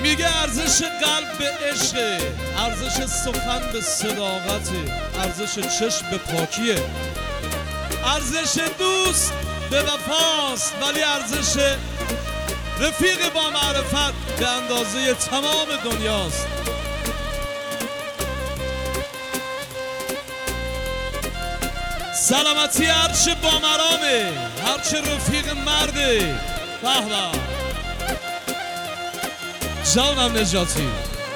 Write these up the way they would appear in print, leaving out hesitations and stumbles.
میگه ارزش قلب به عشق، ارزش سخن به صداقت، ارزش چشم به پاکیه، ارزش دوست به وفاست، ولی ارزش رفیق با معرفت به اندازه تمام دنیاست. سلامتی هرچه با مرامه، هرچه رفیق مرده. به به جانم نجاتی.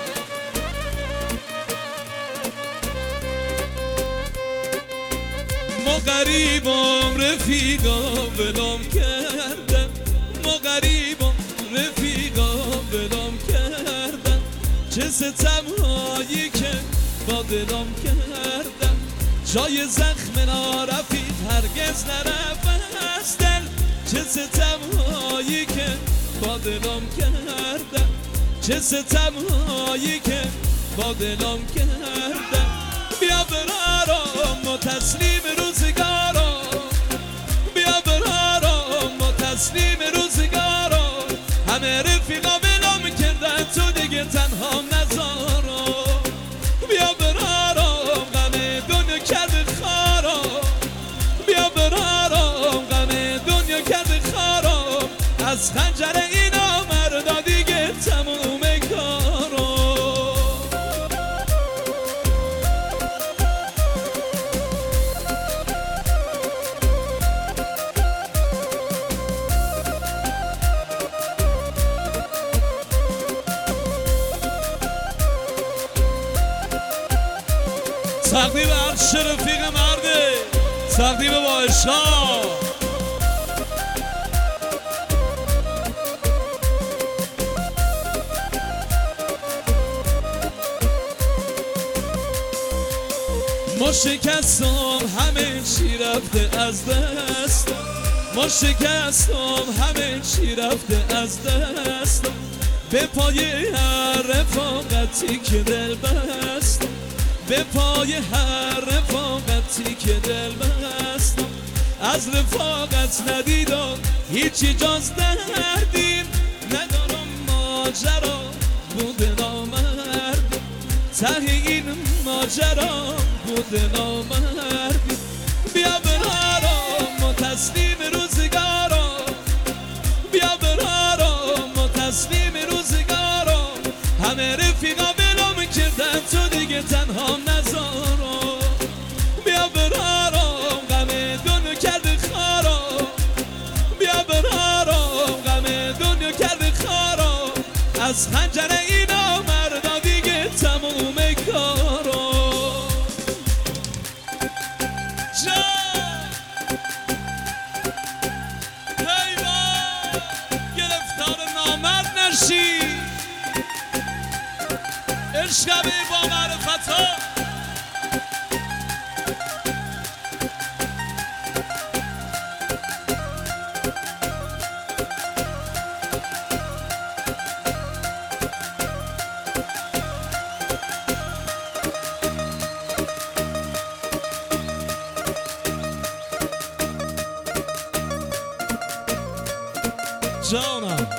ما غریبم رفیقا ولم کردن، ما غریبم رفیقا ولم کردن، چه ستمهایی که با دلم کردن، جای زخم نارفید هرگز نرفت دل، چه ستمهایی که با دلم کردن، چه ستمهایی که با دلم کردن. بیا برارم و تسلیم روزگارم، بیا برارم و تسلیم روزگارم، همه رفیقا ولم کردن تو دیگه تنها نذارم. بیا برارم غم دنیا کرده خارم، بیا برارم غم دنیا کرده خارم، از خنجر اینا مردا دیگه تموم کارم. تقدیم عرش رفیق مرده، تقدیم با عشاق. ما شکستم همه چی رفته از دست، ما شکستم همه چی رفته از دست، به پای هر رفاقتی که دل بست، به پای هر رفاقتی که دل بست، از رفاقت ندیدم هیچی جز دردیم، ندارم ماجرا بوده نامرد، ته این ماجرا بوده نامردی. بیا برارم و تسلیم روزگارم، بیا برارم و تسلیم روزگارم، همه رفیقا ولم کردن تو دیگه تنها نذارم. بیا برارم غم دنیا کرده خارم، بیا برارم غم دنیا کرده خارم، از خنجر اینا مردا دیگه تموم کارم. حیوان گرفتار نامرد نشی، عشق با معرفت ها. جانم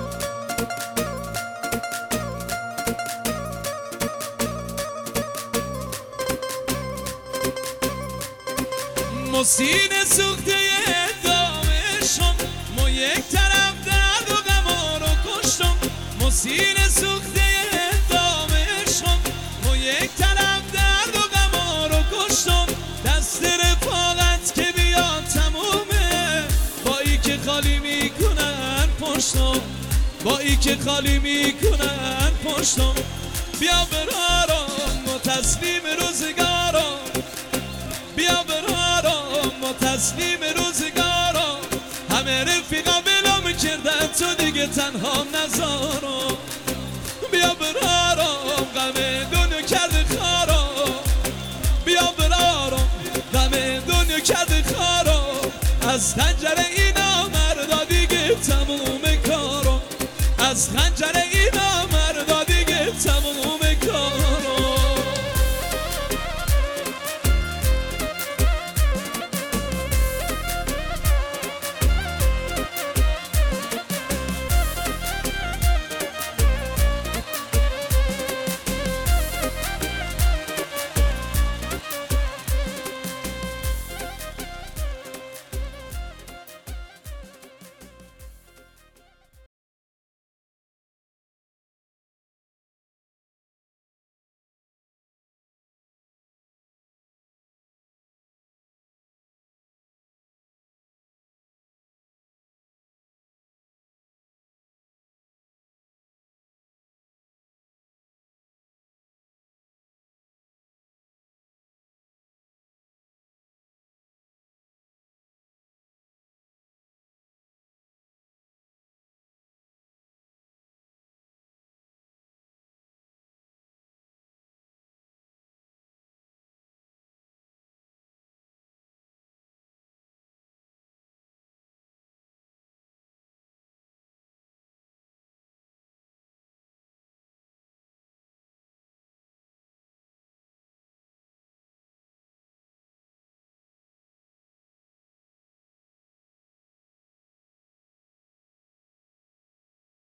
ما سینه سوخته دامشم، ما یک طرف درد و غما رو کشتم، ما سینه سوخته دامشم، ما یک طرف درد و غما رو کشتم، دست رفاقت که بیاد تمومه، با ای که خالی میکنن پشتم، با ای که خالی میکنن پشتم. بیا برارم و تسلیم روزگارم، بیا برارم و تسلیم روزگارم، همه رفیقا ولم کردن تو دیگه تنها نذارم. بیا برارم غم دنیا کرده خارم، بیا برارم غم دنیا کرده خارم، از خنجر اینا مردا دیگه تموم کارم، از خنجر